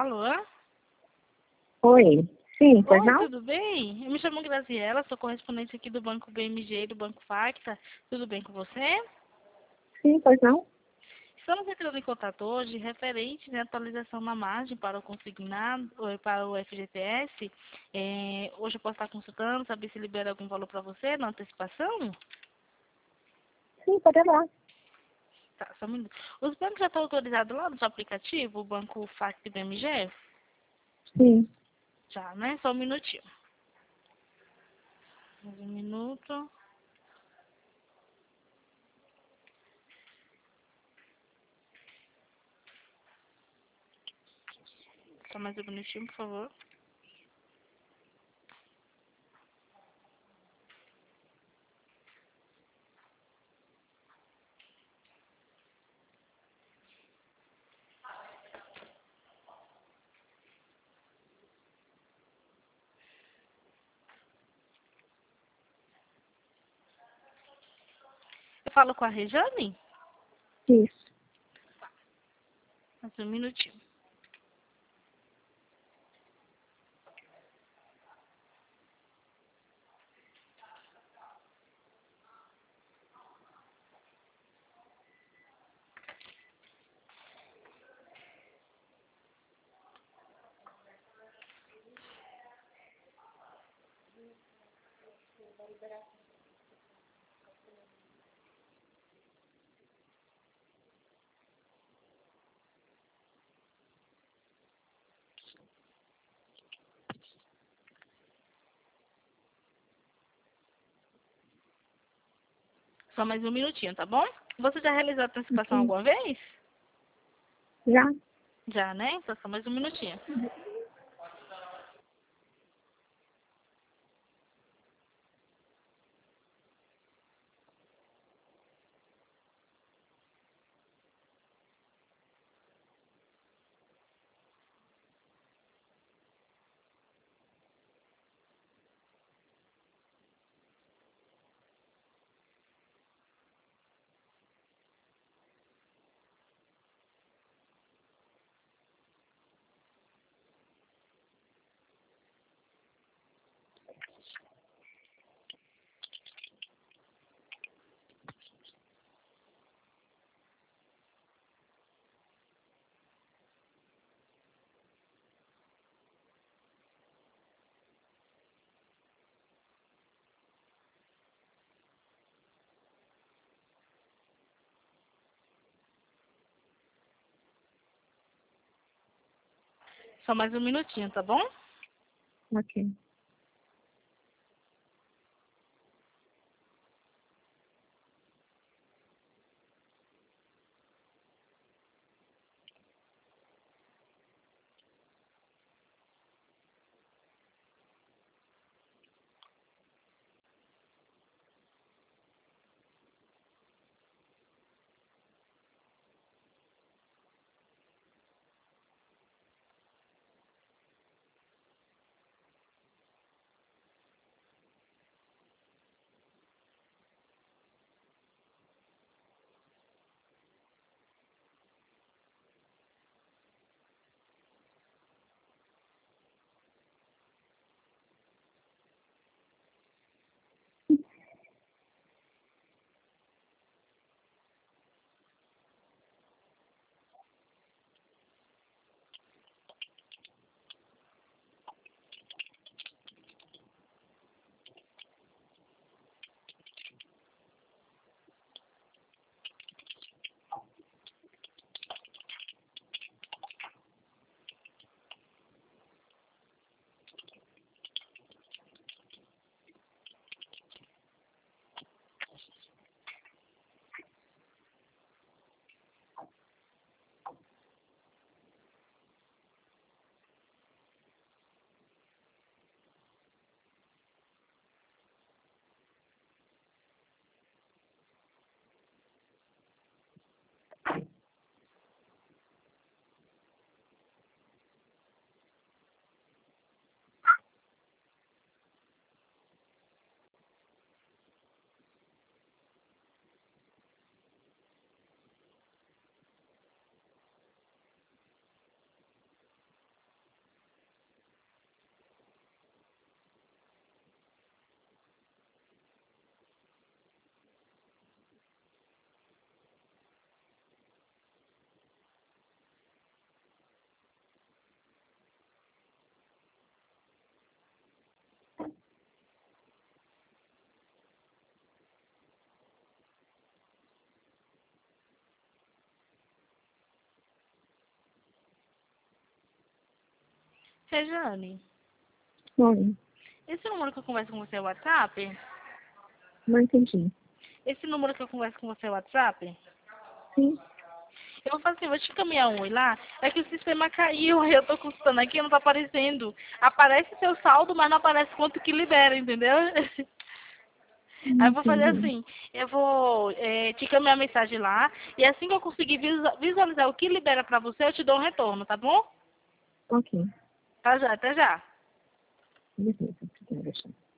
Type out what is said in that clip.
Alô? Oi. Sim, pois Oi, não? tudo bem? Eu me chamo Graziela, sou correspondente aqui do Banco BMG e do Banco Facta. Tudo bem com você? Sim, pois não? Estamos entrando em contato hoje referente à atualização na margem para o consignado, para o FGTS. Hoje eu posso estar consultando, saber se libera algum valor para você na antecipação? Sim, pode ir lá. Tá, só um minuto. Os bancos já estão autorizados lá no seu aplicativo, o Banco Facta e BMG? Sim. Já, né? Só um minutinho. Mais um minuto. Só mais um minutinho, por favor. Eu falo com a Rejane? Isso. Mais um minutinho. Só mais um minutinho, tá bom? Você já realizou a antecipação Ok. alguma vez? Já? Já, né? Então só mais um minutinho. Só mais um minutinho, tá bom? Ok. Rejane, Oi. esse número que eu converso com você é o WhatsApp? Não entendi. Esse número que eu converso com você é o WhatsApp? Sim. Eu vou fazer, vou te encaminhar um oi lá. É que o sistema caiu, aí eu tô consultando aqui e não tá aparecendo. Aparece seu saldo, mas não aparece quanto que libera, entendeu? Aí Não eu vou fazer entendi. assim, eu vou te encaminhar a mensagem lá, e assim que eu conseguir visualizar o que libera pra você, eu te dou um retorno, tá bom? Ok. Tá já, até já. Beleza. Obrigada, tchau.